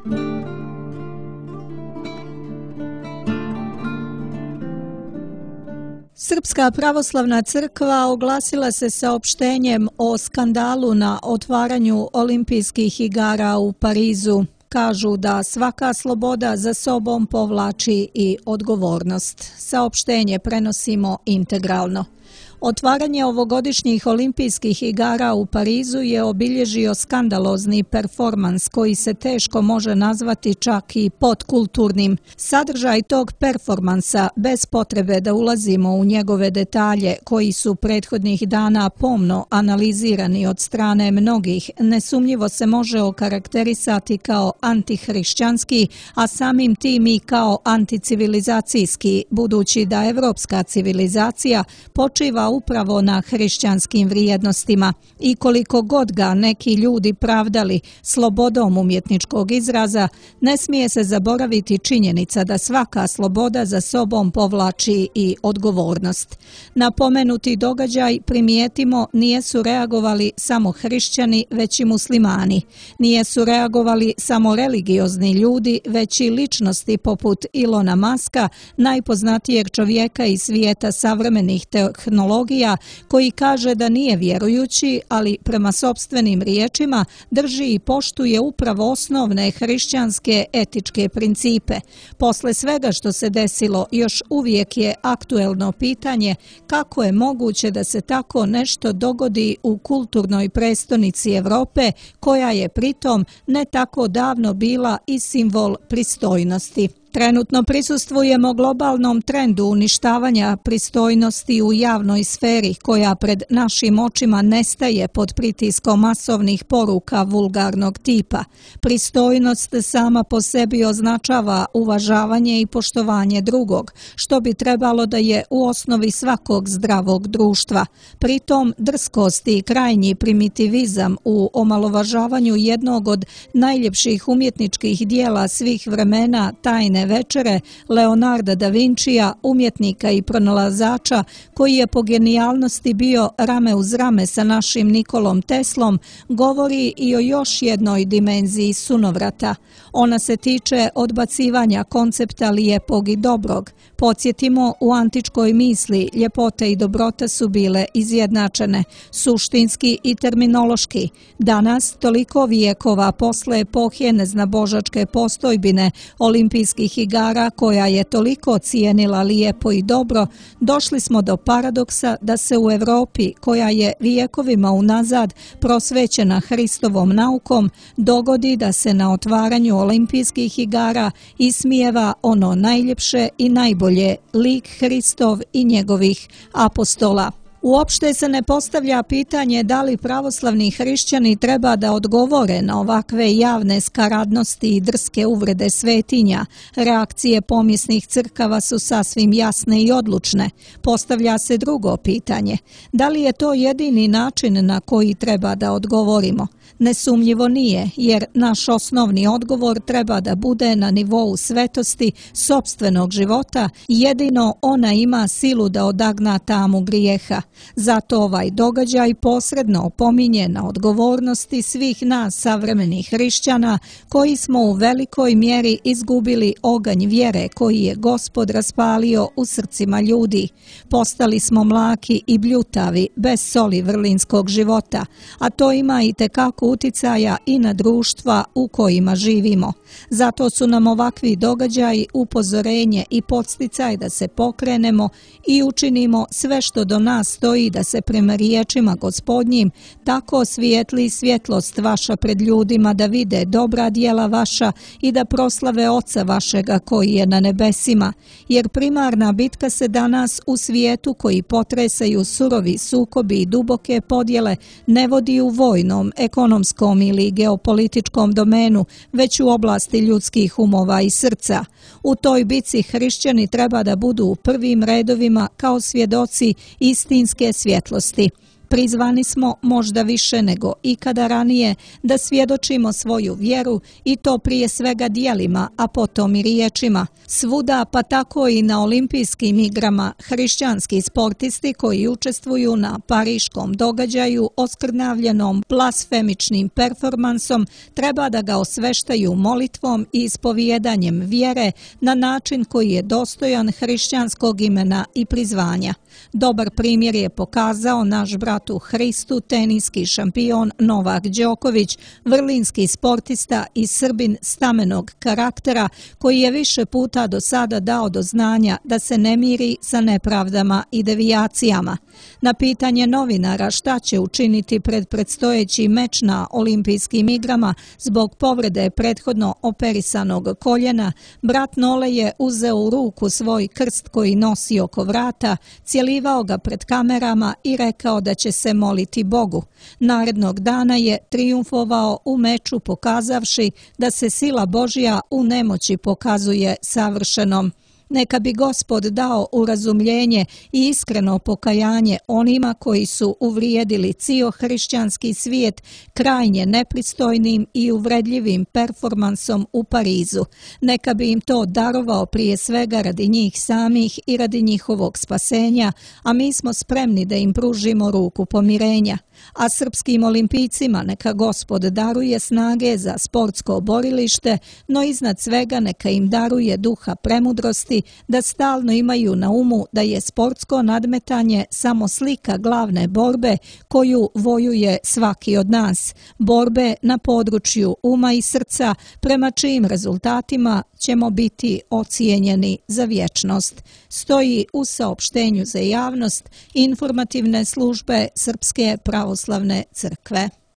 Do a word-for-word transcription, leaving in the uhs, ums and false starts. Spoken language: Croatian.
Srpska pravoslavna crkva oglasila se saopštenjem o skandalu na otvaranju olimpijskih igara u Parizu. Kažu da svaka sloboda za sobom povlači i odgovornost. Saopštenje prenosimo integralno. Otvaranje ovogodišnjih olimpijskih igara u Parizu je obilježio skandalozni performans koji se teško može nazvati čak i podkulturnim. Sadržaj tog performansa, bez potrebe da ulazimo u njegove detalje koji su prethodnih dana pomno analizirani od strane mnogih, nesumnjivo se može okarakterisati kao antihrišćanski, a samim tim i kao anticivilizacijski, budući da evropska civilizacija počiva upravo na hrišćanskim vrijednostima i koliko god ga neki ljudi pravdali slobodom umjetničkog izraza, ne smije se zaboraviti činjenica da svaka sloboda za sobom povlači i odgovornost. Na pomenuti događaj, primijetimo, nijesu reagovali samo hrišćani, već i muslimani. Nijesu reagovali samo religiozni ljudi, već i ličnosti poput Ilona Maska, najpoznatijeg čovjeka iz svijeta savremenih tehnologija, koji kaže da nije vjerujući, ali prema sopstvenim riječima drži i poštuje upravo osnovne hrišćanske etičke principe. Posle svega što se desilo, još uvijek je aktuelno pitanje kako je moguće da se tako nešto dogodi u kulturnoj prestonici Evrope, koja je pritom ne tako davno bila i simbol pristojnosti. Trenutno prisustvujemo globalnom trendu uništavanja pristojnosti u javnoj sferi, koja pred našim očima nestaje pod pritiskom masovnih poruka vulgarnog tipa. Pristojnost sama po sebi označava uvažavanje i poštovanje drugog, što bi trebalo da je u osnovi svakog zdravog društva. Pritom drskost i krajnji primitivizam u omalovažavanju jednog od najljepših umjetničkih dijela svih vremena, Tajne večere, Leonarda da Vincija, umjetnika i pronalazača koji je po genijalnosti bio rame uz rame sa našim Nikolom Teslom, govori i o još jednoj dimenziji sunovrata. Ona se tiče odbacivanja koncepta lijepog i dobrog. Podsjetimo, u antičkoj misli ljepota i dobrota su bile izjednačene, suštinski i terminološki. Danas, toliko vijekova posle epohe neznabožačke postojbine olimpijskih igara koja je toliko cijenila lijepo i dobro, došli smo do paradoksa da se u Evropi, koja je vijekovima unazad prosvećena Hristovom naukom, dogodi da se na otvaranju olimpijskih igara ismijeva ono najljepše i najbolje, lik Hristov i njegovih apostola. Uopšte se ne postavlja pitanje da li pravoslavni hrišćani treba da odgovore na ovakve javne skaradnosti i drske uvrede svetinja. Reakcije pomisnih crkava su sasvim jasne i odlučne. Postavlja se drugo pitanje. Da li je to jedini način na koji treba da odgovorimo? Nesumnjivo nije, jer naš osnovni odgovor treba da bude na nivou svetosti sopstvenog života i jedino ona ima silu da odagna tamu grijeha. Zato ovaj događaj posredno opominje na odgovornosti svih nas savremenih hrišćana koji smo u velikoj mjeri izgubili oganj vjere koji je Gospod raspalio u srcima ljudi. Postali smo mlaki i bljutavi, bez soli vrlinskog života, a to ima i tekako uticaja i na društva u kojima živimo. Zato su nam ovakvi događaji upozorenje i podsticaj da se pokrenemo i učinimo sve što do nas stoji da se prema riječima Gospodnjim tako osvijetli svjetlost vaša pred ljudima da vide dobra djela vaša i da proslave Oca vašega koji je na nebesima, jer primarna bitka se danas u svijetu koji potresaju surovi sukobi i duboke podjele ne vodi u vojnom, ekonomskom ili geopolitičkom domenu, već u oblasti ljudskih umova i srca. U toj bitci hrišćani treba da budu u prvim redovima kao svjedoci istinske svjetlosti. Prizvani smo možda više nego ikada ranije da svjedočimo svoju vjeru i to prije svega djelima, a potom i riječima. Svuda, pa tako i na olimpijskim igrama, hrišćanski sportisti koji učestvuju na pariškom događaju oskrnavljenom blasfemičnim performansom treba da ga osveštaju molitvom i ispovijedanjem vjere na način koji je dostojan hrišćanskog imena i prizvanja. Dobar primjer je pokazao naš brat u Hristu, teniski šampion Novak Đoković, vrlinski sportista i Srbin stamenog karaktera koji je više puta do sada dao do znanja da se ne miri sa nepravdama i devijacijama. Na pitanje novinara šta će učiniti pred predstojeći meč na olimpijskim igrama zbog povrede prethodno operisanog koljena, brat Nole je uzeo u ruku svoj krst koji nosi oko vrata, cjelivao ga pred kamerama i rekao da će se moliti Bogu. Narednog dana je trijumfovao u meču pokazavši da se sila Božja u nemoći pokazuje savršenom. Neka bi Gospod dao urazumljenje i iskreno pokajanje onima koji su uvrijedili cijel hrišćanski svijet krajnje nepristojnim i uvredljivim performansom u Parizu. Neka bi im to darovao prije svega radi njih samih i radi njihovog spasenja, a mi smo spremni da im pružimo ruku pomirenja. A srpskim olimpijcima neka Gospod daruje snage za sportsko borilište, no iznad svega neka im daruje duha premudrosti da stalno imaju na umu da je sportsko nadmetanje samo slika glavne borbe koju vojuje svaki od nas, borbe na području uma i srca prema čijim rezultatima ćemo biti ocijenjeni za vječnost, stoji u saopštenju za javnost informativne službe Srpske pravoslavne crkve.